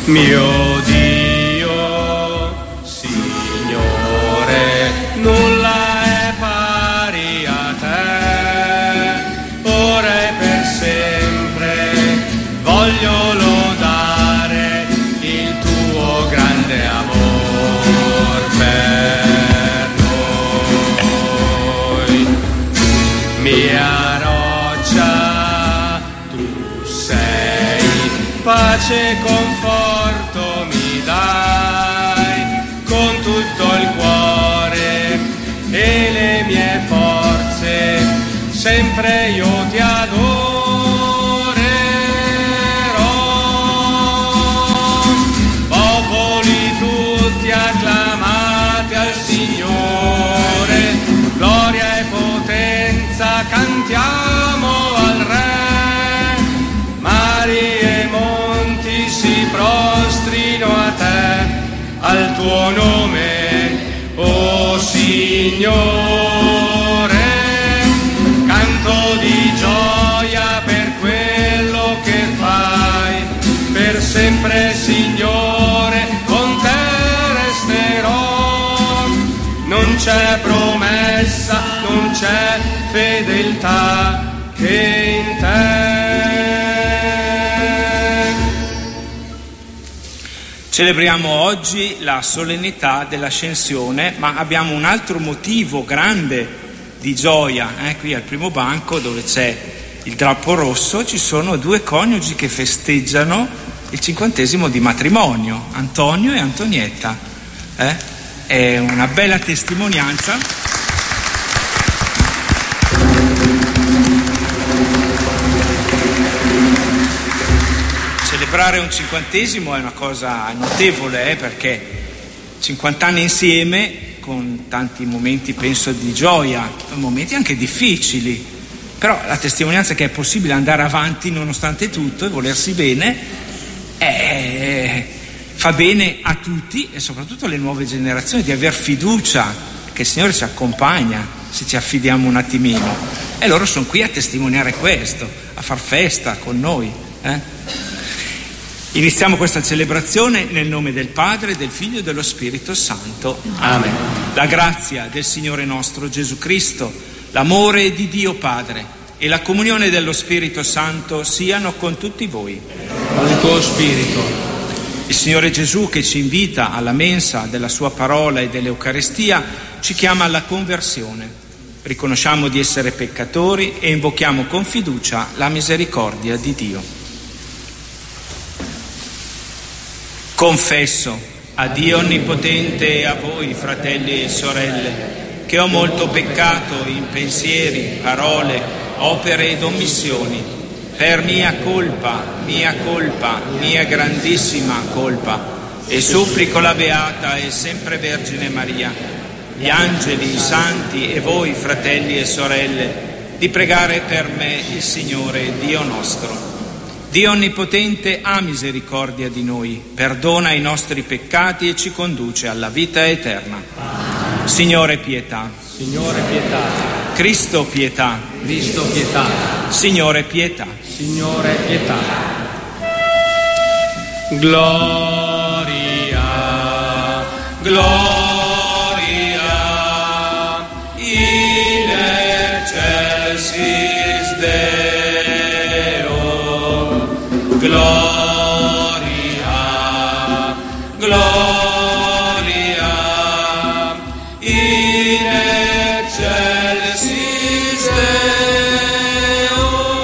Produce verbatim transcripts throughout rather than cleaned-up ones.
Mio Dio, Signore, nulla è pari a te, ora e per sempre voglio lodare il tuo grande amor per noi. Mia roccia, tu sei, pace e conforto mi dai, con tutto il cuore e le mie forze, sempre io ti adorerò. Popoli tutti acclamate al Signore, gloria e potenza cantiamo al Re, mari e monti si prostrino a te, al tuo nome, o Signore. Canto di gioia per quello che fai, per sempre Signore con te resterò. Non c'è promessa, non c'è fedeltà che in te. Celebriamo oggi la solennità dell'Ascensione, ma abbiamo un altro motivo grande di gioia. Eh? Qui al primo banco, dove c'è il drappo rosso, ci sono due coniugi che festeggiano il cinquantesimo di matrimonio, Antonio e Antonietta. Eh? È una bella testimonianza. Celebrare un cinquantesimo è una cosa notevole, eh, perché cinquanta anni insieme, con tanti momenti, penso, di gioia, momenti anche difficili, però la testimonianza che è possibile andare avanti nonostante tutto e volersi bene è, fa bene a tutti e soprattutto alle nuove generazioni, di aver fiducia che il Signore ci accompagna se ci affidiamo un attimino, e loro sono qui a testimoniare questo, a far festa con noi, eh? Iniziamo questa celebrazione nel nome del Padre, del Figlio e dello Spirito Santo. Amen. La grazia del Signore nostro Gesù Cristo, l'amore di Dio Padre e la comunione dello Spirito Santo siano con tutti voi. Con il tuo spirito. Il Signore Gesù, che ci invita alla mensa della sua parola e dell'Eucaristia, ci chiama alla conversione. Riconosciamo di essere peccatori e invochiamo con fiducia la misericordia di Dio. Confesso a Dio Onnipotente e a voi, fratelli e sorelle, che ho molto peccato in pensieri, parole, opere ed omissioni, per mia colpa, mia colpa, mia grandissima colpa, e supplico la Beata e sempre Vergine Maria, gli angeli, i santi e voi, fratelli e sorelle, di pregare per me il Signore Dio nostro. Dio Onnipotente ha misericordia di noi, perdona i nostri peccati e ci conduce alla vita eterna. Signore pietà. Signore pietà. Cristo pietà. Cristo pietà. Signore pietà. Signore pietà. Gloria, gloria in excelsis Deo. Gloria, gloria in excelsis Deo.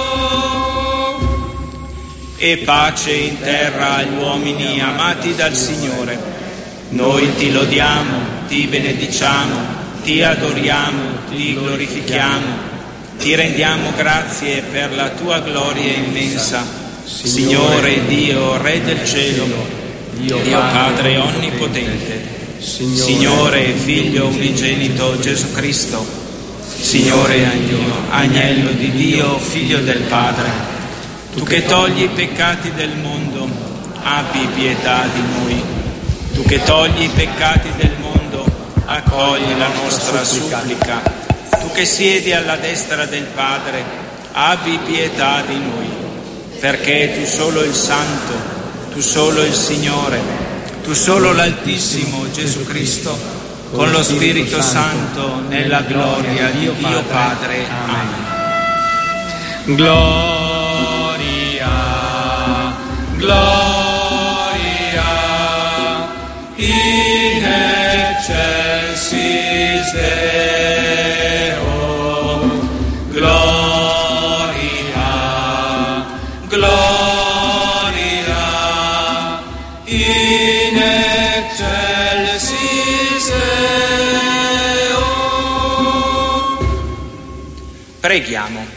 E pace in terra agli uomini amati dal Signore. Noi ti lodiamo, ti benediciamo, ti adoriamo, ti glorifichiamo, ti rendiamo grazie per la tua gloria immensa. Signore Dio, Re del cielo, Dio Padre onnipotente, Signore Figlio unigenito Gesù Cristo, Signore Agnello di Dio, Figlio del Padre, tu che togli i peccati del mondo, abbi pietà di noi. Tu che togli i peccati del mondo, accogli la nostra supplica. Tu che siedi alla destra del Padre, abbi pietà di noi. Perché tu solo il Santo, tu solo il Signore, tu solo l'Altissimo Gesù Cristo, con lo Spirito Santo, nella gloria di Dio Padre. Amen. Gloria, gloria, in excelsis Deo, gloria, gloria, in excelsis Deo. Preghiamo.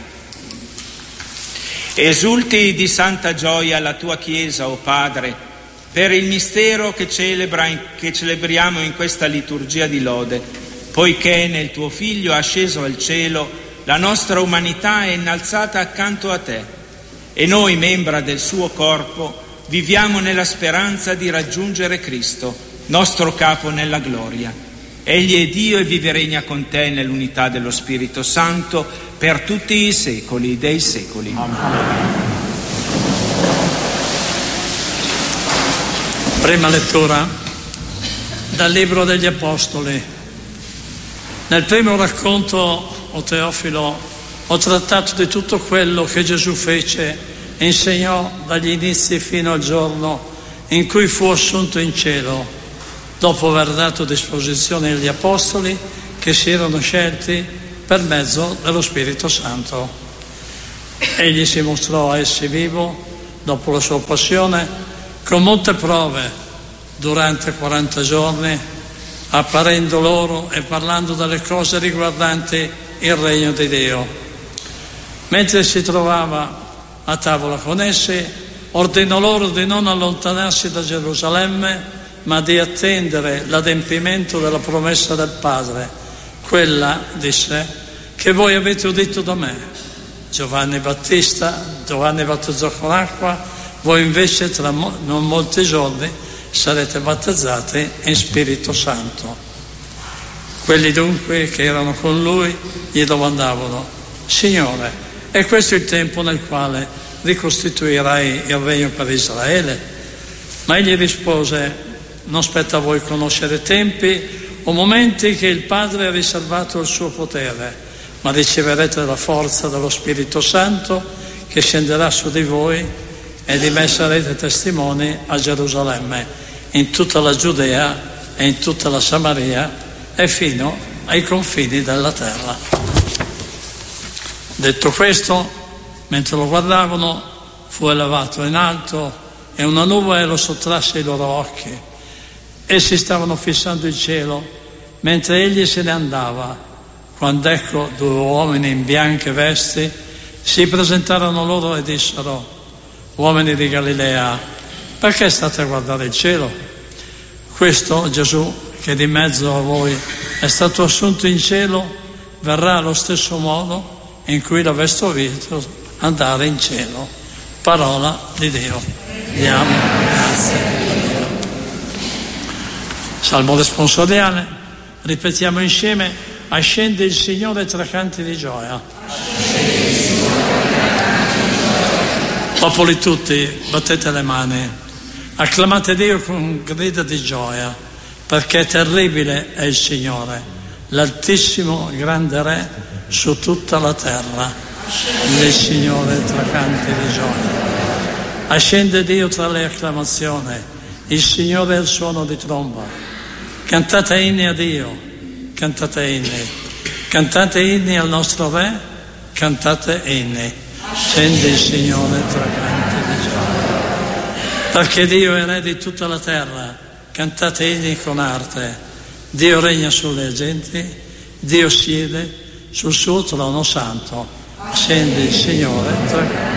Esulti di santa gioia la tua Chiesa, o Padre, per il mistero che, celebra, che celebriamo in questa liturgia di lode, poiché nel tuo Figlio asceso al cielo la nostra umanità è innalzata accanto a te e noi, membra del suo corpo, viviamo nella speranza di raggiungere Cristo, nostro capo nella gloria. Egli è Dio e vive e regna con te nell'unità dello Spirito Santo per tutti i secoli dei secoli. Amen. Prima lettura dal Libro degli Apostoli. Nel primo racconto, o Teofilo, ho trattato di tutto quello che Gesù fece e insegnò dagli inizi fino al giorno in cui fu assunto in cielo, dopo aver dato disposizione agli Apostoli che si erano scelti per mezzo dello Spirito Santo. Egli si mostrò a essi vivo dopo la sua passione con molte prove durante quaranta giorni, apparendo loro e parlando delle cose riguardanti il regno di Dio. Mentre si trovava a tavola con essi, ordinò loro di non allontanarsi da Gerusalemme, ma di attendere l'adempimento della promessa del Padre, quella, disse, che voi avete udito da me. Giovanni Battista, Giovanni battezzò con acqua, voi invece tra mo- non molti giorni sarete battezzati in Spirito Santo. Quelli dunque che erano con lui gli domandavano: Signore, è questo il tempo nel quale ricostituirai il regno per Israele? Ma egli rispose: non spetta a voi conoscere tempi o momenti che il Padre ha riservato al suo potere, ma riceverete la forza dello Spirito Santo che scenderà su di voi e di me sarete testimoni a Gerusalemme, in tutta la Giudea e in tutta la Samaria e fino ai confini della terra. Detto questo, mentre lo guardavano, fu elevato in alto e una nube lo sottrasse ai loro occhi. Essi stavano fissando il cielo mentre egli se ne andava, quando ecco due uomini in bianche vesti si presentarono loro e dissero: uomini di Galilea, perché state a guardare il cielo? Questo Gesù, che di mezzo a voi è stato assunto in cielo, verrà allo stesso modo in cui l'aveste visto andare in cielo. Parola di Dio. Diamo grazie a Dio. Salmo responsoriale, ripetiamo insieme: ascende il Signore tra canti di gioia. Popoli tutti, battete le mani, acclamate Dio con grida di gioia, perché terribile è il Signore, l'Altissimo grande Re su tutta la terra. Il Signore tra canti di gioia. Ascende Dio tra le acclamazioni, il Signore è il suono di tromba. Cantate inni a Dio, cantate inni, cantate inni al nostro Re, cantate inni. Scende il Signore tra canti di gioia. Perché Dio è Re di tutta la terra, cantate inni con arte. Dio regna sulle genti, Dio siede sul suo trono santo. Scende il Signore tra canti.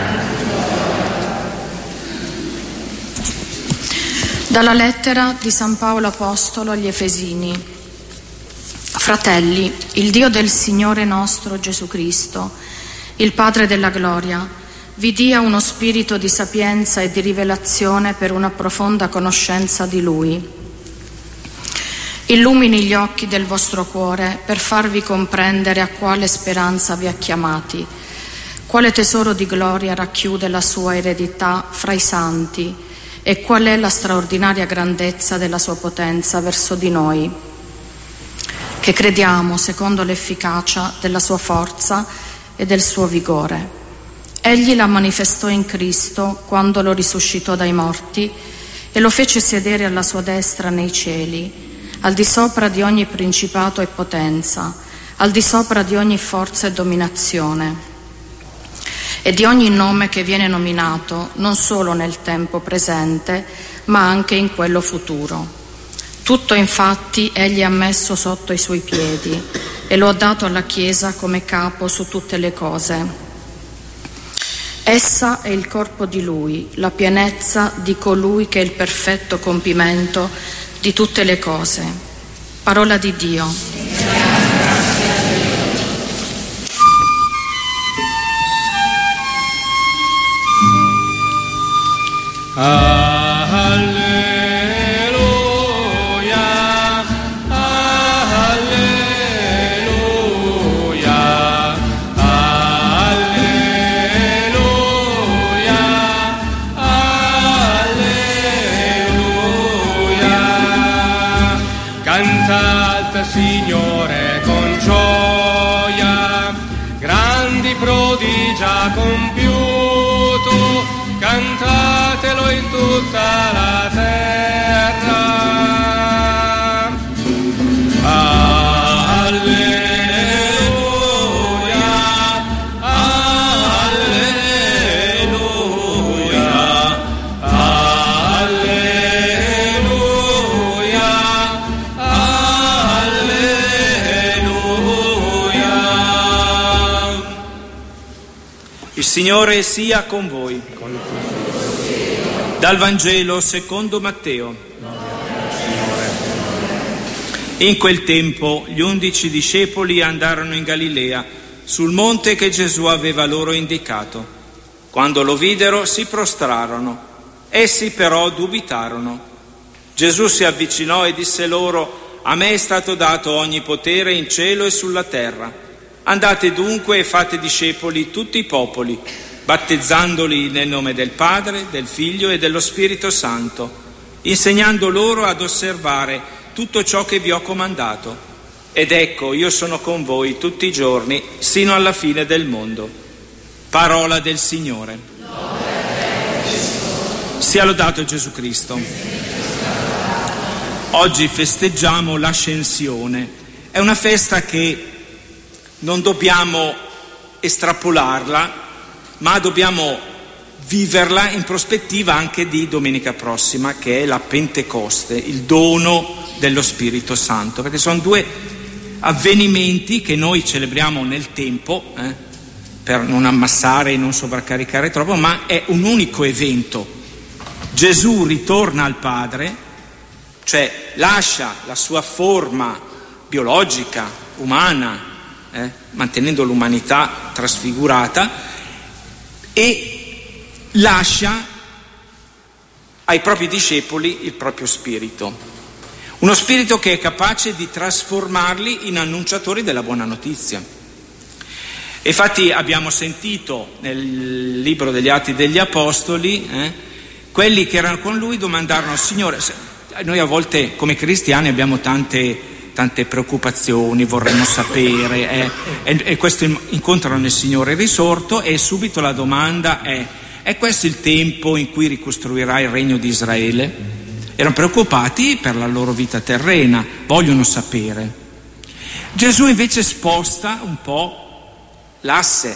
Dalla lettera di San Paolo Apostolo agli Efesini. Fratelli, il Dio del Signore nostro Gesù Cristo, il Padre della gloria, vi dia uno spirito di sapienza e di rivelazione per una profonda conoscenza di Lui. Illumini gli occhi del vostro cuore per farvi comprendere a quale speranza vi ha chiamati, quale tesoro di gloria racchiude la sua eredità fra i santi e qual è la straordinaria grandezza della sua potenza verso di noi, che crediamo secondo l'efficacia della sua forza e del suo vigore. Egli la manifestò in Cristo quando lo risuscitò dai morti e lo fece sedere alla sua destra nei cieli, al di sopra di ogni principato e potenza, al di sopra di ogni forza e dominazione, e di ogni nome che viene nominato non solo nel tempo presente, ma anche in quello futuro. Tutto infatti egli ha messo sotto i suoi piedi e lo ha dato alla Chiesa come capo su tutte le cose. Essa è il corpo di Lui, la pienezza di colui che è il perfetto compimento di tutte le cose. Parola di Dio. Alleluia, alleluia, alleluia, alleluia. Cantate, Signore, con gioia, grandi prodigi ha compiuto, cantatelo in tutta la terra. Alleluia, alleluia, alleluia, alleluia. Il Signore sia con voi. Dal Vangelo secondo Matteo. In quel tempo gli undici discepoli andarono in Galilea, sul monte che Gesù aveva loro indicato. Quando lo videro si prostrarono, essi però dubitarono. Gesù si avvicinò e disse loro: a me è stato dato ogni potere in cielo e sulla terra. Andate dunque e fate discepoli tutti i popoli, battezzandoli nel nome del Padre, del Figlio e dello Spirito Santo, insegnando loro ad osservare tutto ciò che vi ho comandato. Ed ecco, io sono con voi tutti i giorni, sino alla fine del mondo. Parola del Signore. Sia lodato Gesù Cristo. Oggi festeggiamo l'Ascensione. È una festa che non dobbiamo estrapolarla, ma dobbiamo viverla in prospettiva anche di domenica prossima, che è la Pentecoste, il dono dello Spirito Santo, perché sono due avvenimenti che noi celebriamo nel tempo, eh, per non ammassare e non sovraccaricare troppo, ma è un unico evento. Gesù ritorna al Padre, cioè lascia la sua forma biologica, umana, eh, mantenendo l'umanità trasfigurata, e lascia ai propri discepoli il proprio spirito, uno spirito che è capace di trasformarli in annunciatori della buona notizia. Infatti abbiamo sentito nel libro degli Atti degli Apostoli, eh, quelli che erano con lui domandarono: Signore, noi a volte come cristiani abbiamo tante tante preoccupazioni, vorremmo sapere, eh, e, e questo incontrano il Signore risorto, e subito la domanda è: è questo il tempo in cui ricostruirà il regno di Israele? Erano preoccupati per la loro vita terrena, vogliono sapere. Gesù invece sposta un po' l'asse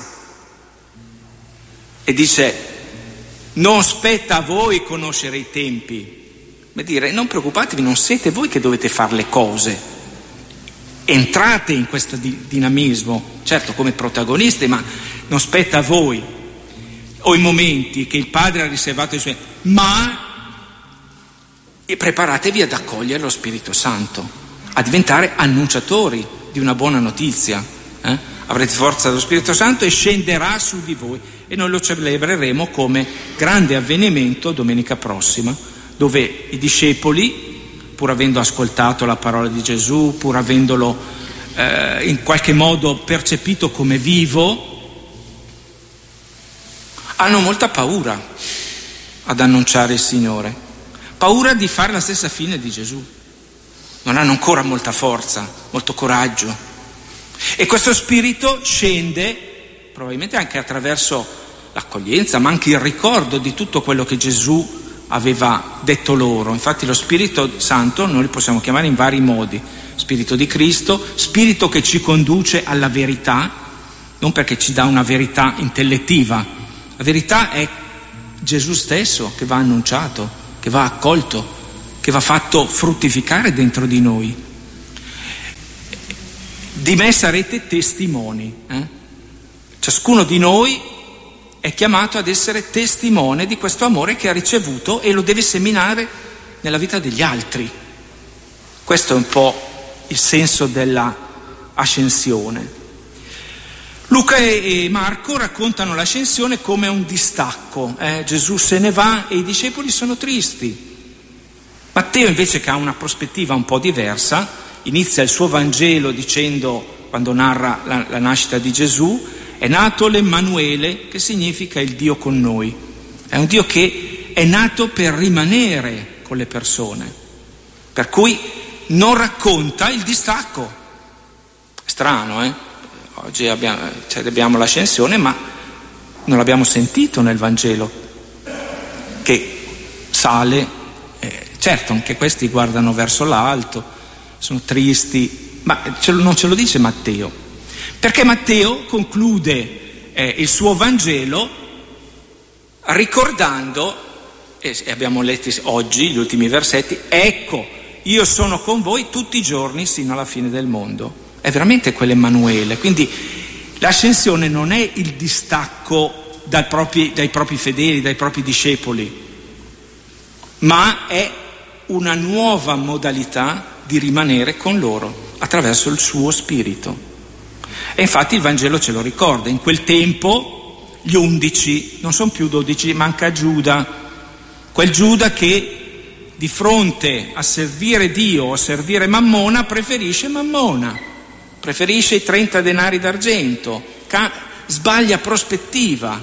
e dice: non spetta a voi conoscere i tempi. Ma dire, non preoccupatevi, non siete voi che dovete fare le cose, entrate in questo di- dinamismo, certo come protagonisti, ma non spetta a voi, o i momenti che il Padre ha riservato ai suoi, ma e preparatevi ad accogliere lo Spirito Santo, a diventare annunciatori di una buona notizia. Eh? Avrete forza dello Spirito Santo e scenderà su di voi, e noi lo celebreremo come grande avvenimento domenica prossima, dove i discepoli, pur avendo ascoltato la parola di Gesù, pur avendolo eh, in qualche modo percepito come vivo, hanno molta paura. ad annunciare il Signore, paura di fare la stessa fine di Gesù. Non hanno ancora molta forza, molto coraggio. E questo spirito scende probabilmente anche attraverso l'accoglienza, ma anche il ricordo di tutto quello che Gesù aveva detto loro. Infatti lo Spirito Santo noi lo possiamo chiamare in vari modi: Spirito di Cristo, Spirito che ci conduce alla verità, non perché ci dà una verità intellettiva. La verità è Gesù stesso che va annunciato, che va accolto, che va fatto fruttificare dentro di noi. Di me sarete testimoni. Eh? Ciascuno di noi è chiamato ad essere testimone di questo amore che ha ricevuto e lo deve seminare nella vita degli altri. Questo è un po' il senso della ascensione. Luca e Marco raccontano l'ascensione come un distacco. Eh? Gesù se ne va e i discepoli sono tristi. Matteo invece, che ha una prospettiva un po' diversa, inizia il suo Vangelo dicendo, quando narra la, la nascita di Gesù: è nato l'Emmanuele, che significa il Dio con noi. È un Dio che è nato per rimanere con le persone, per cui non racconta il distacco. È strano, eh? Oggi abbiamo, cioè abbiamo l'ascensione, ma non l'abbiamo sentito nel Vangelo, che sale. Eh, certo, anche questi guardano verso l'alto, sono tristi, ma ce lo, non ce lo dice Matteo, perché Matteo conclude eh, il suo Vangelo ricordando, e abbiamo letto oggi gli ultimi versetti: ecco, io sono con voi tutti i giorni sino alla fine del mondo. È veramente quell'Emmanuele. Quindi l'ascensione non è il distacco dal propri, dai propri fedeli, dai propri discepoli, ma è una nuova modalità di rimanere con loro attraverso il suo spirito. E infatti il Vangelo ce lo ricorda: in quel tempo gli undici non sono più dodici, manca Giuda, quel Giuda che di fronte a servire Dio o a servire Mammona preferisce Mammona, preferisce i trenta denari d'argento, ca- sbaglia prospettiva,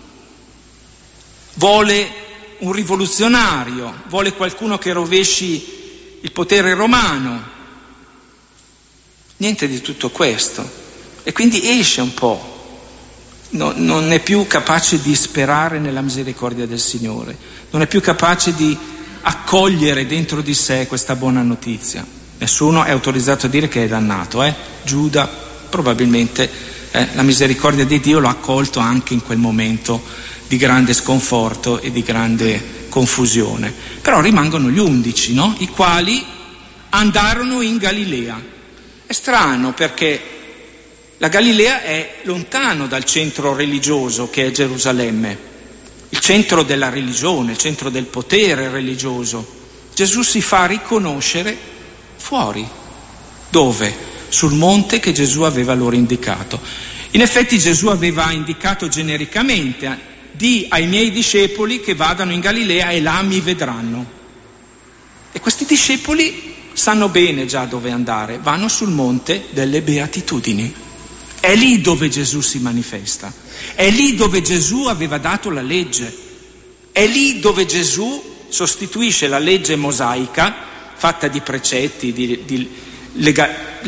vuole un rivoluzionario, vuole qualcuno che rovesci il potere romano. Niente di tutto questo. E quindi esce un po', no, non è più capace di sperare nella misericordia del Signore, non è più capace di accogliere dentro di sé questa buona notizia. Nessuno è autorizzato a dire che è dannato, eh? Giuda probabilmente eh, la misericordia di Dio l'ha accolto anche in quel momento di grande sconforto e di grande confusione. Però rimangono gli undici, no? I quali andarono in Galilea. È strano, perché la Galilea è lontano dal centro religioso che è Gerusalemme, il centro della religione, il centro del potere religioso. Gesù si fa riconoscere fuori. Dove? Sul monte che Gesù aveva loro indicato. In effetti Gesù aveva indicato genericamente: di ai miei discepoli che vadano in Galilea e là mi vedranno. E questi discepoli sanno bene già dove andare, vanno sul monte delle Beatitudini. È lì dove Gesù si manifesta, è lì dove Gesù aveva dato la legge, è lì dove Gesù sostituisce la legge mosaica fatta di precetti, di, di lega,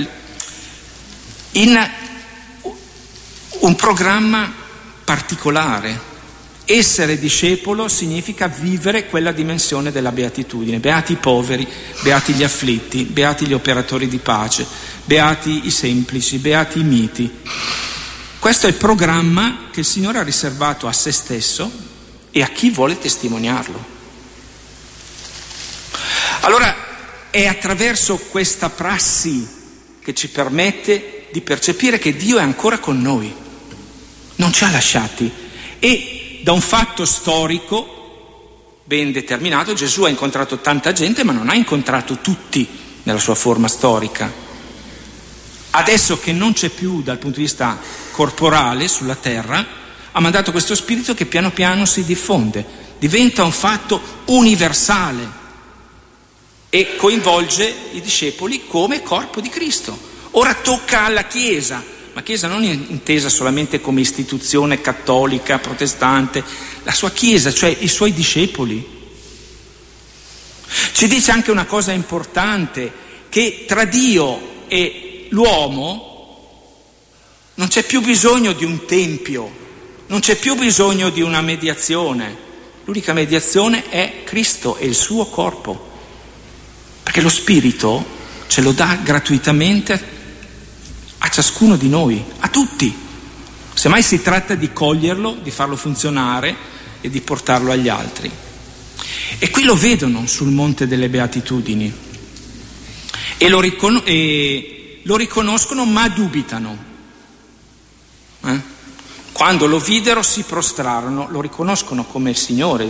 in un programma particolare. Essere discepolo significa vivere quella dimensione della beatitudine. Beati i poveri, beati gli afflitti, beati gli operatori di pace, beati i semplici, beati i miti. Questo è il programma che il Signore ha riservato a se stesso e a chi vuole testimoniarlo. Allora, è attraverso questa prassi che ci permette di percepire che Dio è ancora con noi, non ci ha lasciati. E da un fatto storico ben determinato, Gesù ha incontrato tanta gente, ma non ha incontrato tutti nella sua forma storica. Adesso che non c'è più dal punto di vista corporale sulla terra, ha mandato questo spirito che piano piano si diffonde, diventa un fatto universale e coinvolge i discepoli come corpo di Cristo. Ora tocca alla Chiesa ma Chiesa non intesa solamente come istituzione cattolica, protestante, la sua Chiesa, cioè i suoi discepoli. Ci dice anche una cosa importante, che tra Dio e l'uomo non c'è più bisogno di un tempio, non c'è più bisogno di una mediazione. L'unica mediazione è Cristo e il suo corpo, perché lo Spirito ce lo dà gratuitamente a ciascuno di noi, a tutti. Semmai si tratta di coglierlo, di farlo funzionare e di portarlo agli altri. E qui lo vedono sul Monte delle Beatitudini e lo, ricon- e lo riconoscono, ma dubitano. Eh? Quando lo videro si prostrarono, lo riconoscono come il Signore.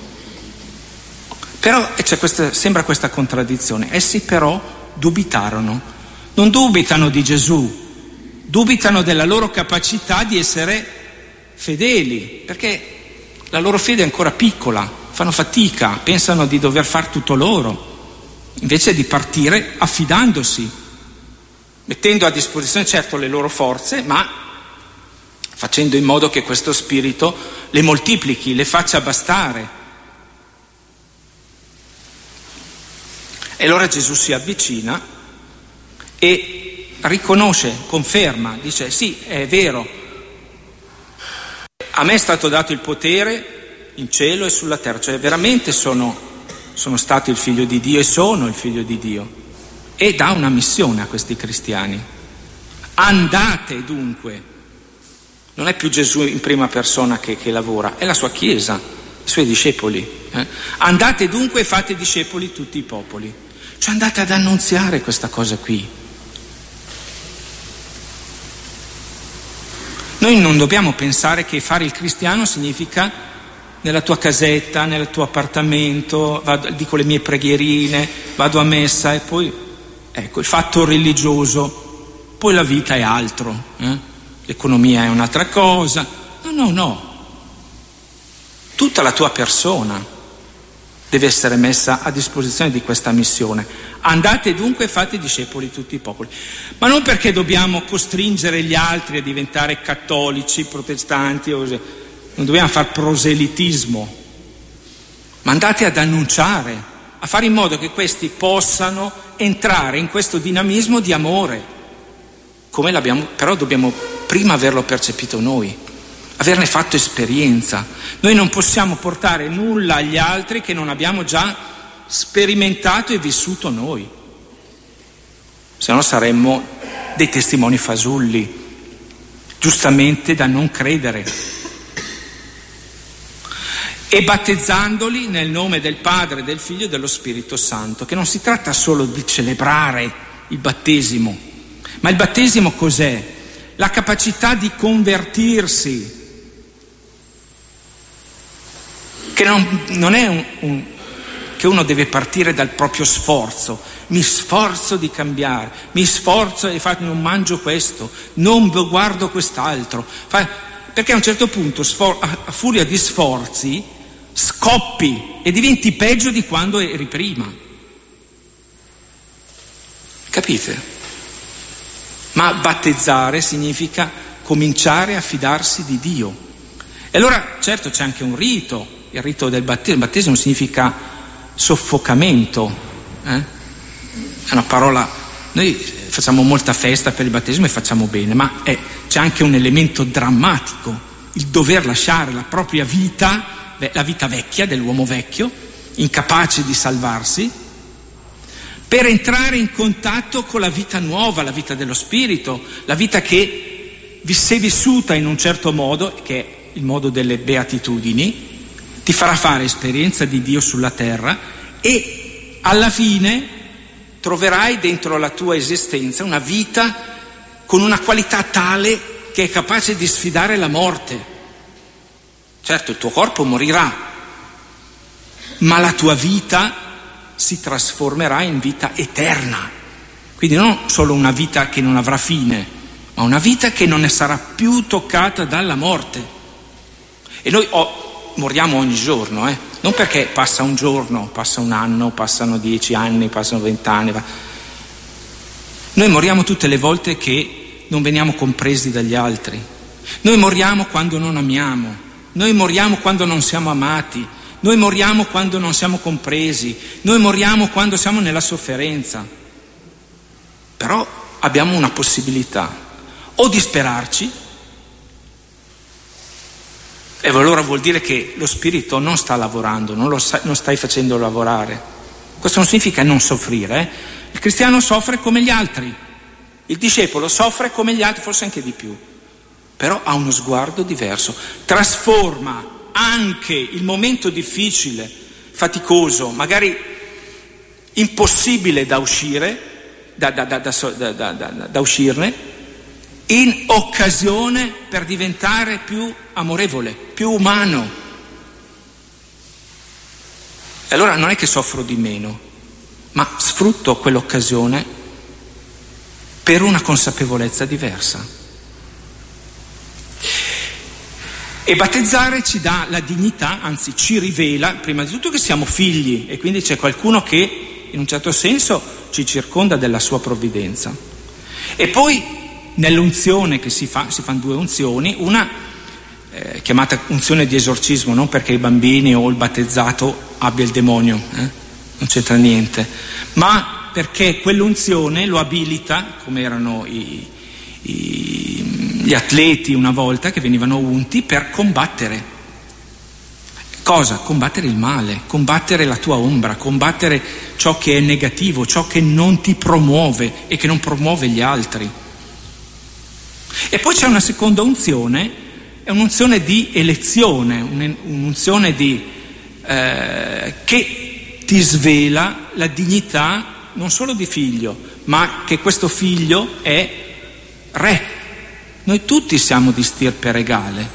Però c'è questa, sembra questa contraddizione. Essi però dubitarono. Non dubitano di Gesù, dubitano della loro capacità di essere fedeli, perché la loro fede è ancora piccola, fanno fatica, pensano di dover far tutto loro, invece di partire affidandosi, mettendo a disposizione certo le loro forze, ma facendo in modo che questo Spirito le moltiplichi, le faccia bastare. E allora Gesù si avvicina e riconosce, conferma, dice sì, è vero, a me è stato dato il potere in cielo e sulla terra, cioè veramente sono, sono stato il figlio di Dio e sono il figlio di Dio, e dà una missione a questi cristiani. Andate dunque, non è più Gesù in prima persona che, che lavora, è la sua Chiesa, i suoi discepoli. Eh? Andate dunque e fate discepoli tutti i popoli, cioè andate ad annunziare questa cosa qui. Noi non dobbiamo pensare che fare il cristiano significa nella tua casetta, nel tuo appartamento, vado, dico le mie preghierine, vado a messa e poi, ecco, il fatto religioso, poi la vita è altro, eh? L'economia è un'altra cosa. No, no, no. Tutta la tua persona deve essere messa a disposizione di questa missione. Andate dunque e fate discepoli tutti i popoli. Ma non perché dobbiamo costringere gli altri a diventare cattolici, protestanti, o così. Non dobbiamo fare proselitismo, ma andate ad annunciare, a fare in modo che questi possano entrare in questo dinamismo di amore. Come l'abbiamo, però dobbiamo prima averlo percepito noi, averne fatto esperienza. Noi non possiamo portare nulla agli altri che non abbiamo già sperimentato e vissuto noi, se no saremmo dei testimoni fasulli, giustamente da non credere. E battezzandoli nel nome del Padre, del Figlio e dello Spirito Santo, che non si tratta solo di celebrare il battesimo, ma il battesimo cos'è? La capacità di convertirsi, che non, non è un, un, che uno deve partire dal proprio sforzo. Mi sforzo di cambiare, mi sforzo di fare, non mangio questo, non guardo quest'altro, perché a un certo punto, sfor, a furia di sforzi, scoppi e diventi peggio di quando eri prima. Capite? Ma battezzare significa cominciare a fidarsi di Dio. E allora, certo, c'è anche un rito, il rito del battesimo. Il battesimo significa soffocamento, eh? È una parola, noi facciamo molta festa per il battesimo e facciamo bene, ma è, c'è anche un elemento drammatico, il dover lasciare la propria vita, la vita vecchia dell'uomo vecchio, incapace di salvarsi, per entrare in contatto con la vita nuova, la vita dello Spirito, la vita che se vissuta in un certo modo, che è il modo delle beatitudini, ti farà fare esperienza di Dio sulla terra e alla fine troverai dentro la tua esistenza una vita con una qualità tale che è capace di sfidare la morte. Certo, il tuo corpo morirà, ma la tua vita si trasformerà in vita eterna. Quindi non solo una vita che non avrà fine, ma una vita che non ne sarà più toccata dalla morte. E noi oh, moriamo ogni giorno, eh? Non perché passa un giorno, passa un anno, passano dieci anni, passano vent'anni. Noi moriamo tutte le volte che non veniamo compresi dagli altri. Noi moriamo quando non amiamo, noi moriamo quando non siamo amati, noi moriamo quando non siamo compresi, noi moriamo quando siamo nella sofferenza. Però abbiamo una possibilità, o disperarci, e allora vuol dire che lo Spirito non sta lavorando, non lo sta, non stai facendo lavorare. Questo non significa non soffrire, eh? Il cristiano soffre come gli altri, il discepolo soffre come gli altri, forse anche di più, però ha uno sguardo diverso, trasforma anche il momento difficile, faticoso, magari impossibile da uscire, da, da, da, da, da, da, da uscirne, in occasione per diventare più amorevole, più umano. E allora non è che soffro di meno, ma sfrutto quell'occasione per una consapevolezza diversa. E battezzare ci dà la dignità, anzi ci rivela prima di tutto che siamo figli, e quindi c'è qualcuno che in un certo senso ci circonda della sua provvidenza. E poi nell'unzione che si fa, si fanno due unzioni, una eh, chiamata unzione di esorcismo, non perché i bambini o il battezzato abbia il demonio, eh? Non c'entra niente, ma perché quell'unzione lo abilita, come erano i, i, gli atleti una volta che venivano unti, per combattere. Cosa? Combattere il male, combattere la tua ombra, combattere ciò che è negativo, ciò che non ti promuove e che non promuove gli altri. E poi c'è una seconda unzione, è un'unzione di elezione, un'unzione di, eh, che ti svela la dignità non solo di figlio, ma che questo figlio è re. Noi tutti siamo di stirpe regale.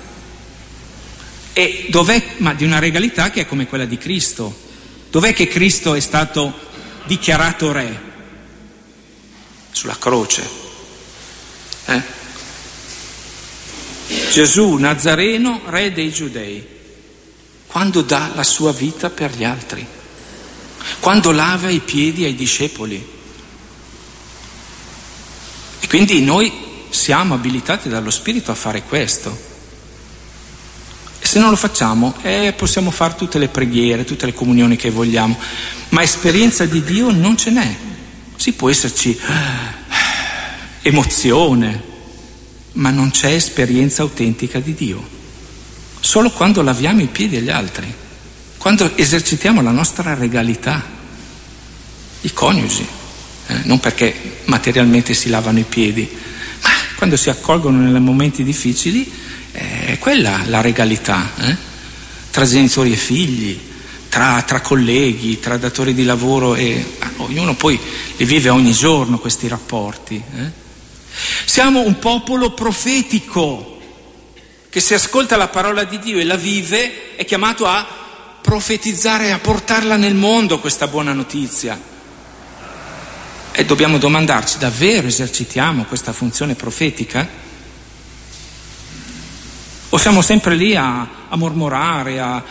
E dov'è, ma di una regalità che è come quella di Cristo. Dov'è che Cristo è stato dichiarato re? Sulla croce. Eh? Gesù Nazareno, re dei Giudei, quando dà la sua vita per gli altri, quando lava i piedi ai discepoli. E quindi noi siamo abilitati dallo Spirito a fare questo. E se non lo facciamo, eh, possiamo fare tutte le preghiere, tutte le comunioni che vogliamo, ma esperienza di Dio non ce n'è. Sì, può esserci emozione, ma non c'è esperienza autentica di Dio. Solo quando laviamo i piedi agli altri, quando esercitiamo la nostra regalità, i coniugi, eh, non perché materialmente si lavano i piedi, ma quando si accolgono nei momenti difficili, eh, è quella la regalità, eh? Tra genitori e figli, tra, tra colleghi, tra datori di lavoro, e ognuno poi li vive ogni giorno questi rapporti, eh? Siamo un popolo profetico che, se ascolta la parola di Dio e la vive, è chiamato a profetizzare, a portarla nel mondo questa buona notizia. E dobbiamo domandarci: davvero esercitiamo questa funzione profetica? O siamo sempre lì a, a mormorare, a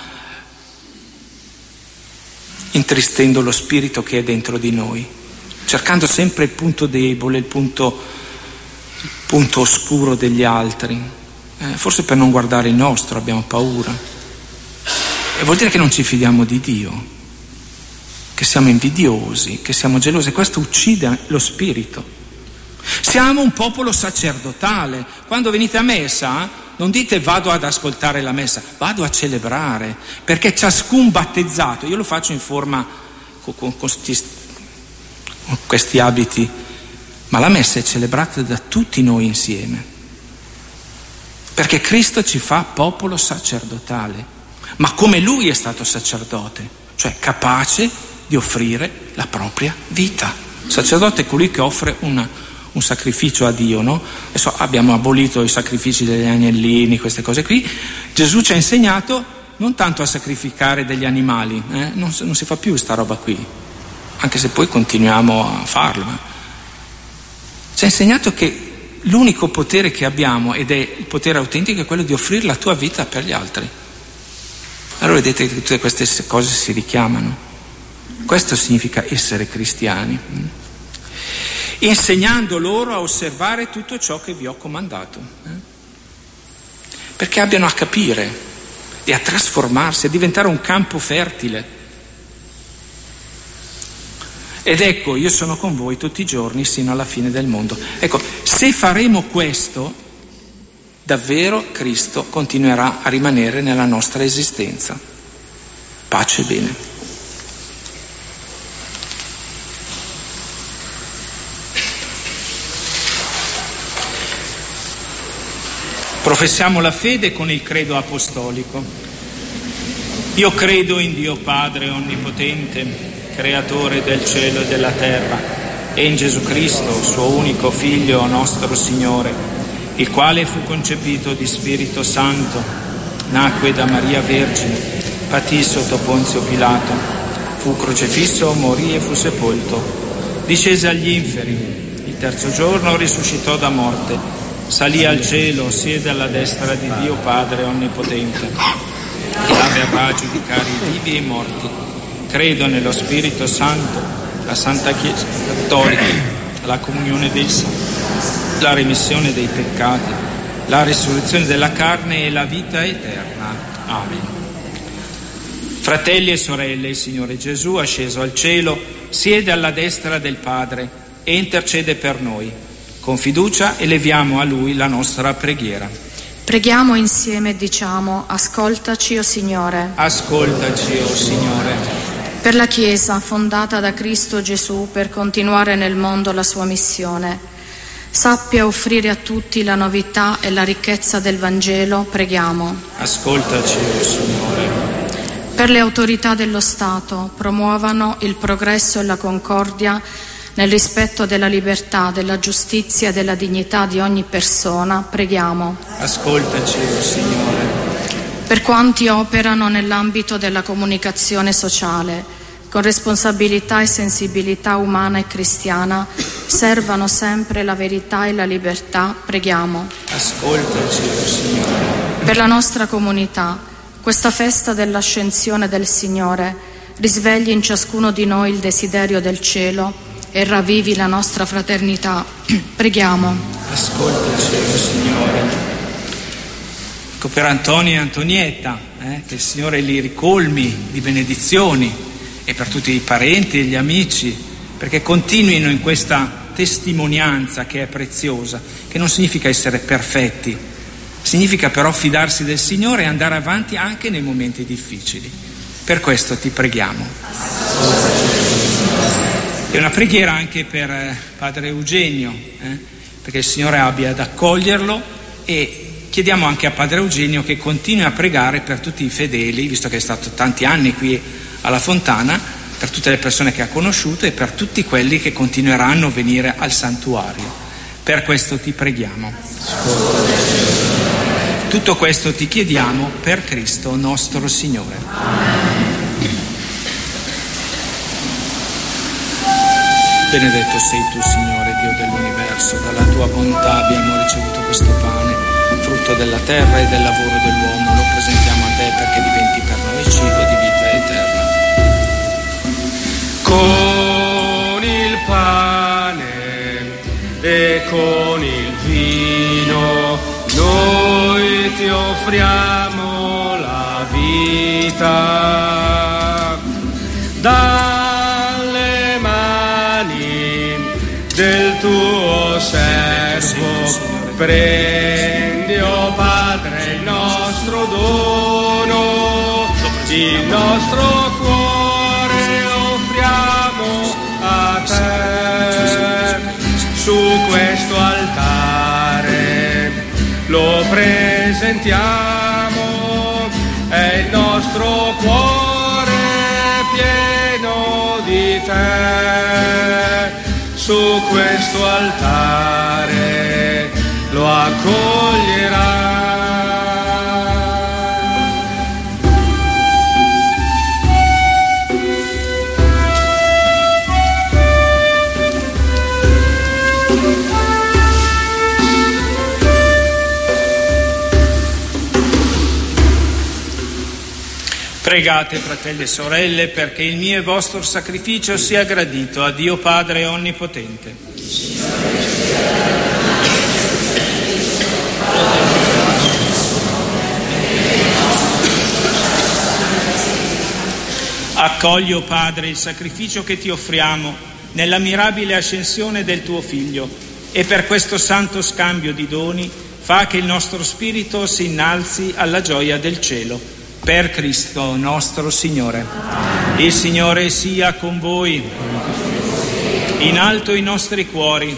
intristendo lo spirito che è dentro di noi, cercando sempre il punto debole, il punto punto oscuro degli altri, eh, forse per non guardare il nostro abbiamo paura, e vuol dire che non ci fidiamo di Dio, che siamo invidiosi, che siamo gelosi, e questo uccide lo spirito. Siamo un popolo sacerdotale. Quando venite a messa non dite vado ad ascoltare la messa, vado a celebrare, perché ciascun battezzato, io lo faccio in forma con, con, con, sti, con questi abiti, ma la messa è celebrata da tutti noi insieme, perché Cristo ci fa popolo sacerdotale, ma come Lui è stato sacerdote, cioè capace di offrire la propria vita. Il sacerdote è colui che offre una, un sacrificio a Dio, no? Adesso abbiamo abolito i sacrifici degli agnellini, queste cose qui. Gesù ci ha insegnato non tanto a sacrificare degli animali, eh? non, non si fa più sta roba qui, anche se poi continuiamo a farlo. Ci ha insegnato che l'unico potere che abbiamo, ed è il potere autentico, è quello di offrire la tua vita per gli altri. Allora vedete che tutte queste cose si richiamano. Questo significa essere cristiani. insegnando loro a osservare tutto ciò che vi ho comandato, eh? perché abbiano a capire e a trasformarsi, a diventare un campo fertile. Ed ecco, io sono con voi tutti i giorni sino alla fine del mondo. Ecco, se faremo questo, davvero Cristo continuerà a rimanere nella nostra esistenza. Pace e bene. Professiamo la fede con il credo apostolico. Io credo in Dio Padre Onnipotente, Creatore del cielo e della terra, e in Gesù Cristo, suo unico Figlio, nostro Signore, il quale fu concepito di Spirito Santo, nacque da Maria Vergine, patì sotto Ponzio Pilato, fu crocifisso, morì e fu sepolto, discese agli inferi, il terzo giorno risuscitò da morte, salì al cielo, siede alla destra di Dio Padre Onnipotente, e là verrà a giudicare i vivi e i morti. Credo nello Spirito Santo, la Santa Chiesa Cattolica, la comunione dei santi, la remissione dei peccati, la risurrezione della carne e la vita eterna. Amen. Fratelli e sorelle, il Signore Gesù, asceso al cielo, siede alla destra del Padre e intercede per noi. Con fiducia eleviamo a Lui la nostra preghiera. Preghiamo insieme e diciamo: ascoltaci, o Signore. Ascoltaci, o Signore. Per la Chiesa, fondata da Cristo Gesù per continuare nel mondo la sua missione, sappia offrire a tutti la novità e la ricchezza del Vangelo, preghiamo. Ascoltaci, o Signore. Per le autorità dello Stato, promuovano il progresso e la concordia nel rispetto della libertà, della giustizia e della dignità di ogni persona, preghiamo. Ascoltaci, o Signore. Per quanti operano nell'ambito della comunicazione sociale, con responsabilità e sensibilità umana e cristiana, servano sempre la verità e la libertà, preghiamo. Ascoltaci, o Signore. Per la nostra comunità, questa festa dell'ascensione del Signore risvegli in ciascuno di noi il desiderio del cielo e ravvivi la nostra fraternità, preghiamo. Ascoltaci, o Signore. Ecco, per Antonio e Antonietta, eh, che il Signore li ricolmi di benedizioni, e per tutti i parenti e gli amici, perché continuino in questa testimonianza che è preziosa, che non significa essere perfetti, significa però fidarsi del Signore e andare avanti anche nei momenti difficili. Per questo ti preghiamo. È una preghiera anche per eh, Padre Eugenio, eh, perché il Signore abbia ad accoglierlo, e chiediamo anche a Padre Eugenio che continui a pregare per tutti i fedeli, visto che è stato tanti anni qui alla Fontana, per tutte le persone che ha conosciuto e per tutti quelli che continueranno a venire al santuario. Per questo ti preghiamo. Tutto questo ti chiediamo per Cristo nostro Signore. Benedetto sei tu, Signore, Dio dell'universo, dalla tua bontà abbiamo ricevuto questo pane, frutto della terra e del lavoro dell'uomo. Lo presentiamo a te perché diventi per noi cibo di vita eterna. Con il pane e con il vino noi ti offriamo la vita. Dalle mani del tuo servo prendi, o Padre, il nostro dono, il nostro cuore offriamo a te. Su questo altare lo presentiamo, è il nostro cuore pieno di te. Su questo altare lo accoglierà. Pregate, fratelli e sorelle, perché il mio e vostro sacrificio sia gradito a Dio Padre Onnipotente. Accogli, o Padre, il sacrificio che ti offriamo nella mirabile ascensione del tuo Figlio, e per questo santo scambio di doni fa che il nostro spirito si innalzi alla gioia del cielo. Per Cristo nostro Signore. Il Signore sia con voi. In alto i nostri cuori.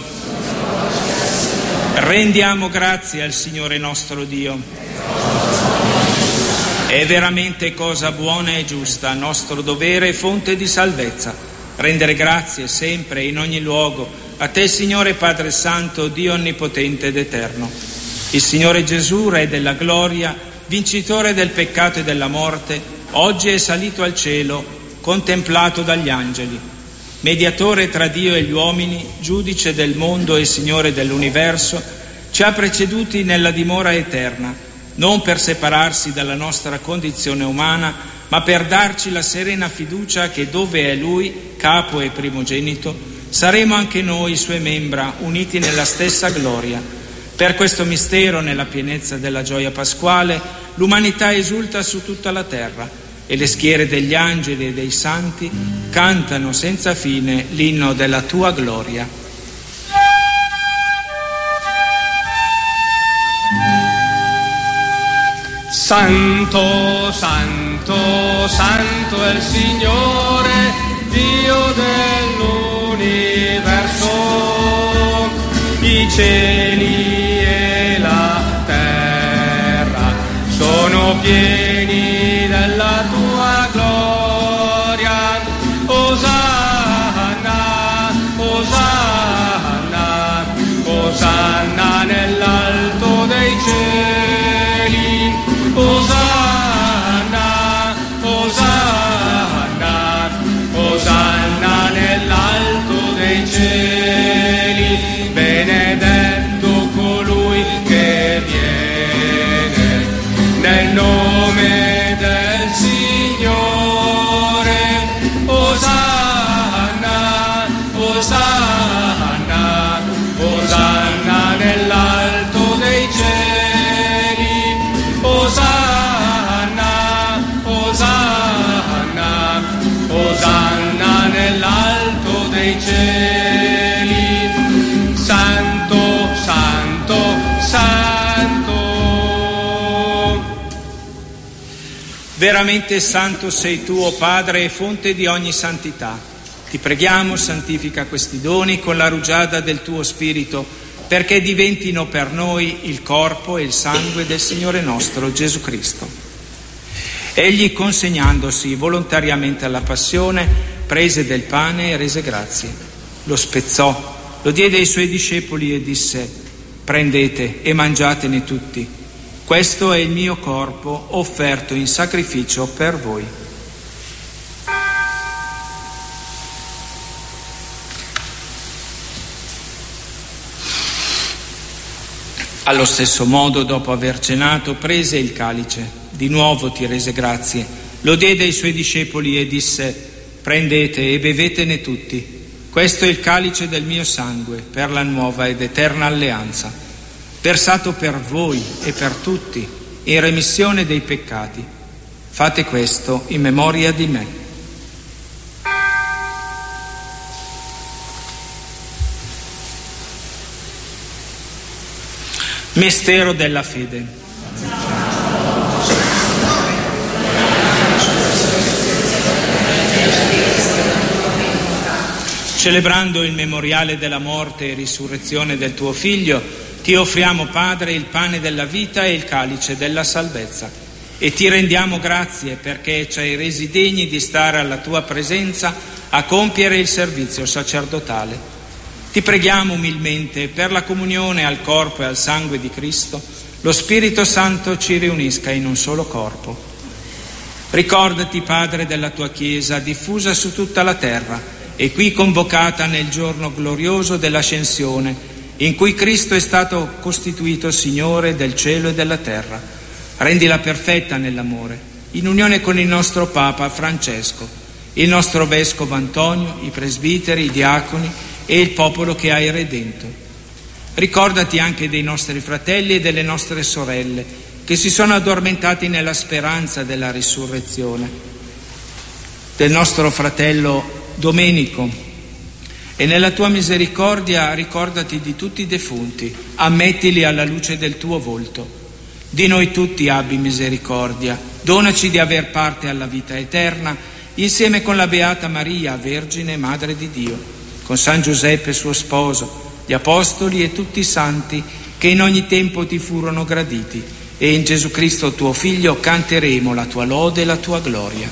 Rendiamo grazie al Signore nostro Dio. È veramente cosa buona e giusta, nostro dovere e fonte di salvezza, rendere grazie sempre e in ogni luogo a te, Signore Padre Santo, Dio Onnipotente ed Eterno. Il Signore Gesù, Re della gloria, vincitore del peccato e della morte, oggi è salito al cielo, contemplato dagli angeli. Mediatore tra Dio e gli uomini, giudice del mondo e Signore dell'universo, ci ha preceduti nella dimora eterna, non per separarsi dalla nostra condizione umana, ma per darci la serena fiducia che dove è Lui, capo e primogenito, saremo anche noi, Sue membra, uniti nella stessa gloria. Per questo mistero, nella pienezza della gioia pasquale, l'umanità esulta su tutta la terra e le schiere degli angeli e dei santi cantano senza fine l'inno della tua gloria. Santo, santo, santo è il Signore, Dio dell'universo, i cieli e la terra sono pieni della tua gloria. Osanna, Osanna, Osanna nell'alto dei cieli. Osanna, Osanna, Osanna nell'alto dei cieli. Benedetto colui che viene nel nome del Signore. Osanna, Osanna, Osanna nell'alto dei cieli. Osanna, Osanna, Osanna nell'alto dei cieli. Santo, santo, santo. Veramente santo sei tu, o Padre, e fonte di ogni santità. Ti preghiamo, santifica questi doni con la rugiada del tuo Spirito, perché diventino per noi il corpo e il sangue del Signore nostro Gesù Cristo. Egli, consegnandosi volontariamente alla passione, prese del pane e rese grazie. Lo spezzò, lo diede ai suoi discepoli e disse: prendete e mangiatene tutti. Questo è il mio corpo offerto in sacrificio per voi. Allo stesso modo, dopo aver cenato, prese il calice, di nuovo ti rese grazie, lo diede ai suoi discepoli e disse: prendete e bevetene tutti. Questo è il calice del mio sangue per la nuova ed eterna alleanza, versato per voi e per tutti in remissione dei peccati. Fate questo in memoria di me. Mistero della fede. Celebrando il memoriale della morte e risurrezione del tuo Figlio, ti offriamo, Padre, il pane della vita e il calice della salvezza, e ti rendiamo grazie perché ci hai resi degni di stare alla tua presenza a compiere il servizio sacerdotale. Ti preghiamo umilmente per la comunione al corpo e al sangue di Cristo, lo Spirito Santo ci riunisca in un solo corpo. Ricordati, Padre, della tua Chiesa diffusa su tutta la terra e qui convocata nel giorno glorioso dell'ascensione, in cui Cristo è stato costituito Signore del cielo e della terra. Rendila perfetta nell'amore, in unione con il nostro Papa Francesco, il nostro Vescovo Antonio, i presbiteri, i diaconi e il popolo che hai redento. Ricordati anche dei nostri fratelli e delle nostre sorelle che si sono addormentati nella speranza della risurrezione, del nostro fratello Domenico, e nella tua misericordia ricordati di tutti i defunti, ammettili alla luce del tuo volto. Di noi tutti abbi misericordia, donaci di aver parte alla vita eterna, insieme con la Beata Maria, Vergine Madre di Dio, con San Giuseppe suo sposo, gli Apostoli e tutti i santi che in ogni tempo ti furono graditi, e in Gesù Cristo tuo Figlio canteremo la tua lode e la tua gloria.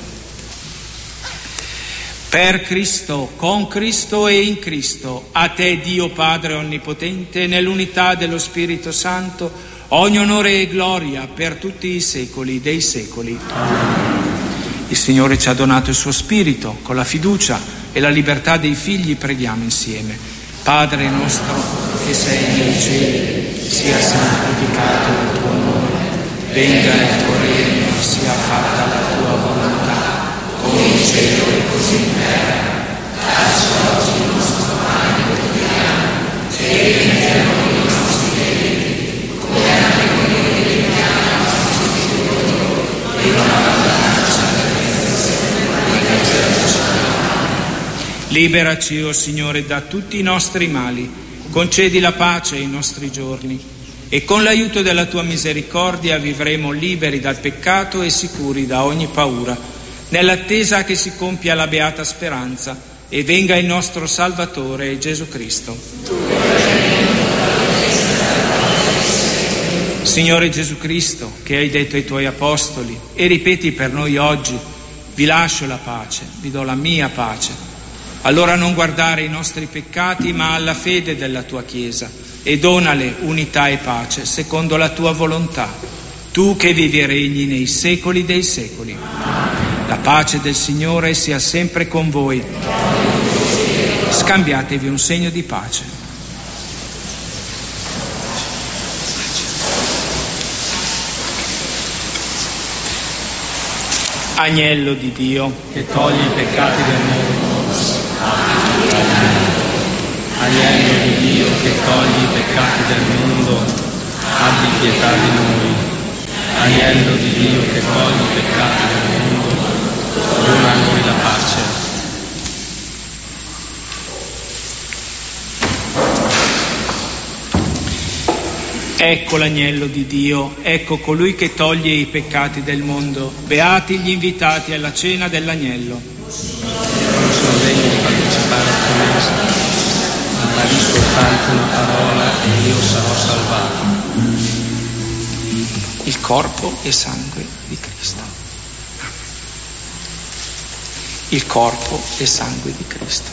Per Cristo, con Cristo e in Cristo, a te Dio Padre Onnipotente, nell'unità dello Spirito Santo, ogni onore e gloria per tutti i secoli dei secoli. Il Signore ci ha donato il suo Spirito, con la fiducia e la libertà dei figli preghiamo insieme. Padre nostro che sei nei cieli, sia santificato il tuo nome, venga il tuo regno, sia fatta la tua volontà, come in cielo e così in terra. Dacci oggi il nostro pane quotidiano, e rimetti noi i nostri debiti, come anche noi rimettiamo ai nostri debitori, e non abbandonarci alla tentazione, ma liberaci dal male. Liberaci, o Signore, da tutti i nostri mali, concedi la pace ai nostri giorni, e con l'aiuto della tua misericordia vivremo liberi dal peccato e sicuri da ogni paura, nell'attesa che si compia la beata speranza e venga il nostro Salvatore Gesù Cristo. Signore Gesù Cristo, che hai detto ai tuoi apostoli e ripeti per noi oggi: vi lascio la pace, vi do la mia pace. Allora non guardare i nostri peccati, ma alla fede della tua Chiesa, e donale unità e pace secondo la tua volontà, tu che vivi e regni nei secoli dei secoli. La pace del Signore sia sempre con voi. Scambiatevi un segno di pace. Agnello di Dio, che togli i peccati del mondo, Agnello di Dio che togli i peccati del mondo, abbi pietà di noi. Agnello di Dio che togli i peccati del mondo, dona a noi la pace. Ecco l'agnello di Dio, ecco colui che toglie i peccati del mondo. Beati gli invitati alla cena dell'agnello. Non sono degno di partecipare a tua messa, ma di soltanto una parola e io sarò salvato. Il corpo e sangue di Cristo. Il corpo e sangue di Cristo.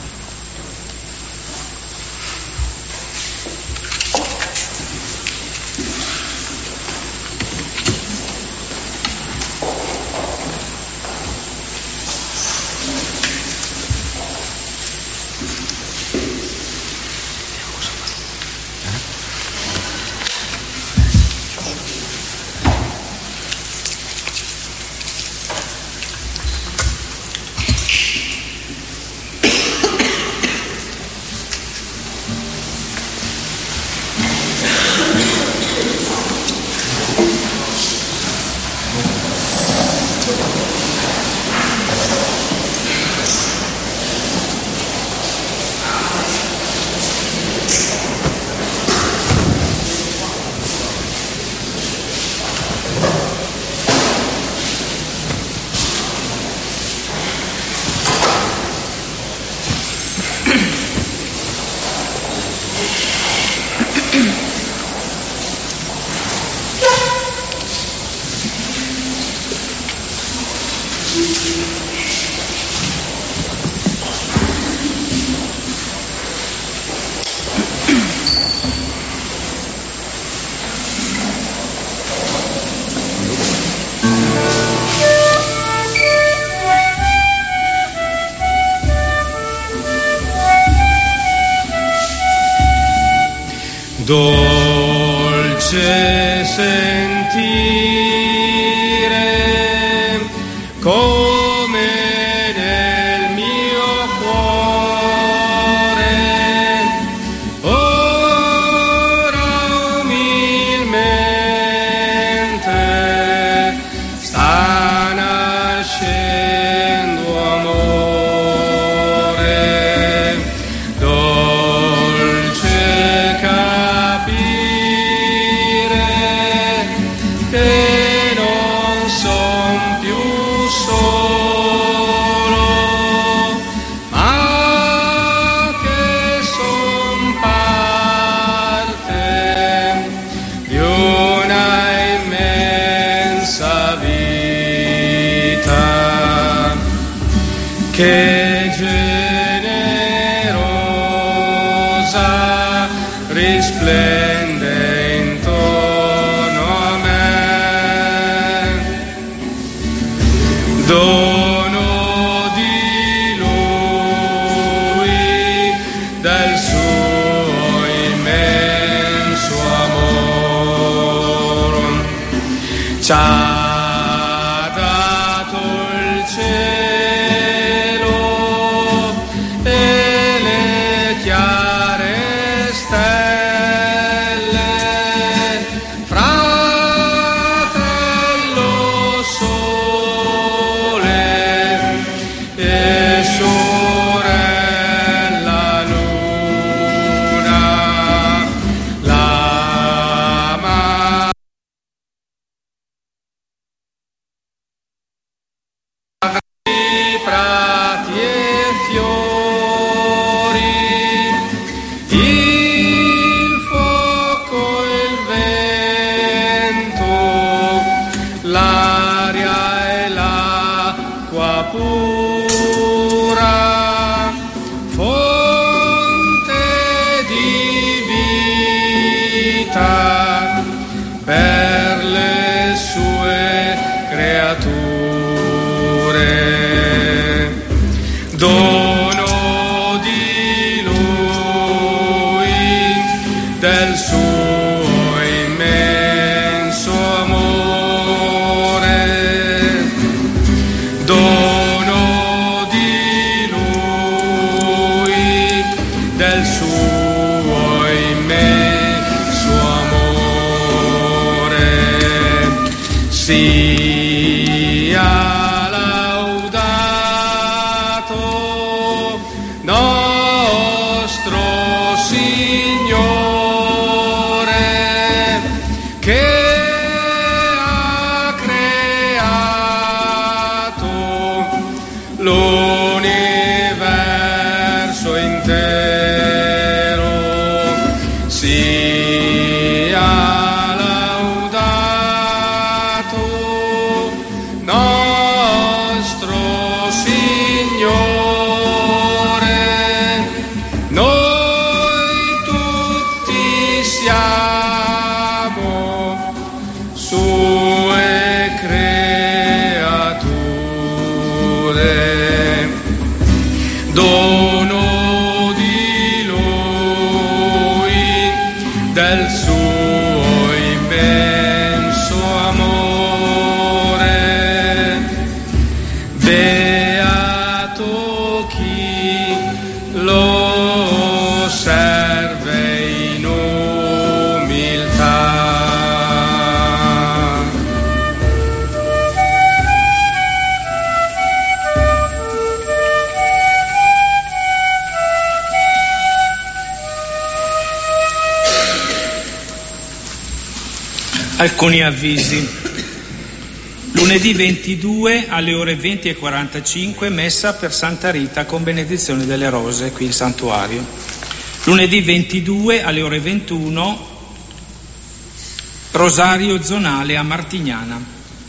Dolce sentire come nel mio cuore che generosa risplende intorno a me, dono di Lui, del suo immenso amor. Ci ha dato il cielo e le chiare stelle, fratello sole e sorella luna, la madre di prati e fiori, il fuoco e il vento, l'aria e l'acqua pura, fonte di vita per le sue creature, dono di Lui, del suo immenso amore, dono di Lui, del suo immenso amore. Sia laudato nostro Signore, che ha creato l'universo intero. Sia laudato nostro Signore, noi tutti siamo sue creature, dono di Lui, del suo immenso amore. Beato chi lo serve in umiltà. Alcuni avvisi. Lunedì ventidue alle ore venti e quarantacinque messa per Santa Rita con benedizione delle rose qui in santuario. Lunedì ventidue alle ore ventuno rosario zonale a Martignana.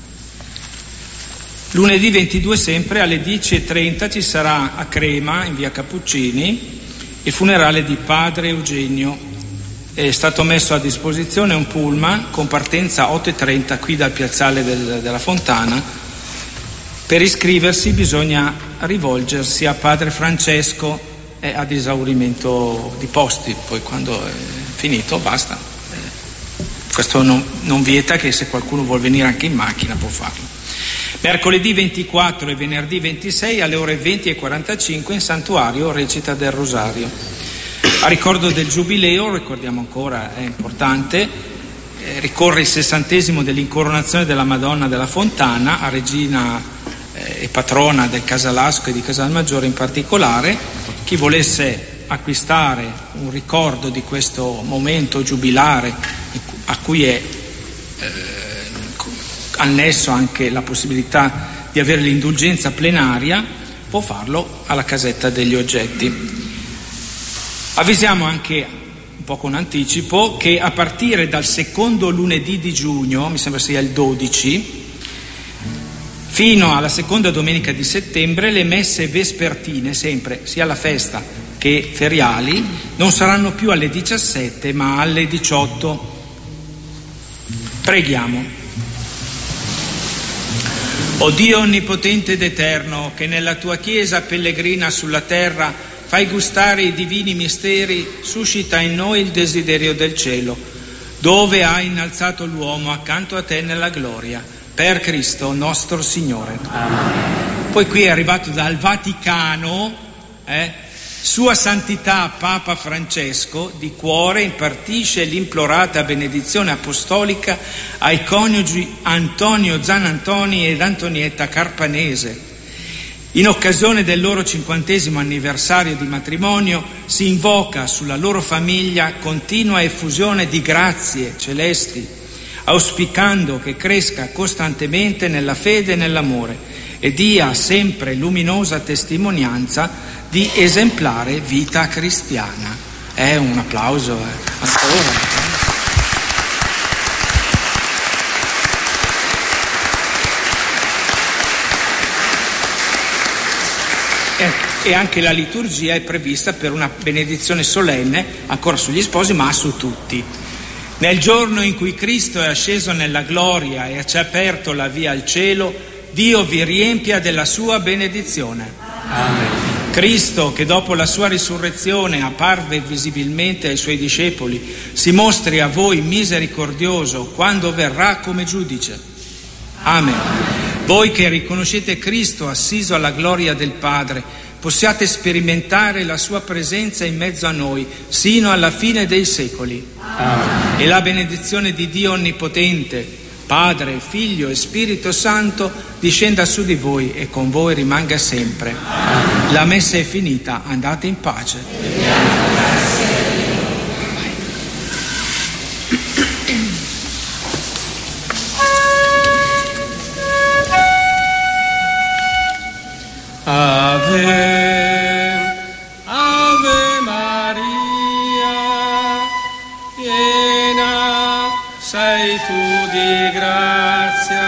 Lunedì ventidue sempre alle dieci e trenta ci sarà a Crema in via Cappuccini il funerale di padre Eugenio. È stato messo a disposizione un pullman con partenza otto e trenta qui dal piazzale del, della Fontana. Per iscriversi bisogna rivolgersi a padre Francesco, è ad esaurimento di posti, poi quando è finito basta. Questo non, non vieta che se qualcuno vuol venire anche in macchina può farlo. Mercoledì ventiquattro e venerdì ventisei alle ore venti e quarantacinque in santuario recita del Rosario. A ricordo del Giubileo, ricordiamo ancora, è importante, eh, ricorre il sessantesimo dell'incoronazione della Madonna della Fontana, a regina eh, e patrona del Casalasco e di Casalmaggiore in particolare. Chi volesse acquistare un ricordo di questo momento giubilare a cui è eh, annesso anche la possibilità di avere l'indulgenza plenaria, può farlo alla casetta degli oggetti. Avvisiamo anche un po' con anticipo che a partire dal secondo lunedì di giugno, mi sembra sia il dodici, Fino alla seconda domenica di settembre le messe vespertine, sempre sia la festa che feriali, non saranno più alle diciassette ma alle diciotto. Preghiamo. O Dio onnipotente ed eterno, che nella tua Chiesa pellegrina sulla terra fai gustare i divini misteri, suscita in noi il desiderio del cielo, dove hai innalzato l'uomo accanto a te nella gloria, per Cristo nostro Signore. Amen. Poi qui è arrivato dal Vaticano, eh, Sua Santità Papa Francesco di cuore impartisce l'implorata benedizione apostolica ai coniugi Antonio Zanantoni ed Antonietta Carpanese. In occasione del loro cinquantesimo anniversario di matrimonio si invoca sulla loro famiglia continua effusione di grazie celesti, auspicando che cresca costantemente nella fede e nell'amore e dia sempre luminosa testimonianza di esemplare vita cristiana. È un applauso, eh. ancora. E anche la liturgia è prevista per una benedizione solenne, ancora sugli sposi, ma su tutti. Nel giorno in cui Cristo è asceso nella gloria e ci ha aperto la via al cielo, Dio vi riempia della sua benedizione. Amen. Cristo, che dopo la sua risurrezione apparve visibilmente ai suoi discepoli, si mostri a voi misericordioso quando verrà come giudice. Amen. Voi che riconoscete Cristo assiso alla gloria del Padre, possiate sperimentare la sua presenza in mezzo a noi sino alla fine dei secoli. Amen. E la benedizione di Dio Onnipotente, Padre, Figlio e Spirito Santo discenda su di voi e con voi rimanga sempre. Amen. La messa è finita, andate in pace. Ave, Ave Maria, piena sei tu di grazia,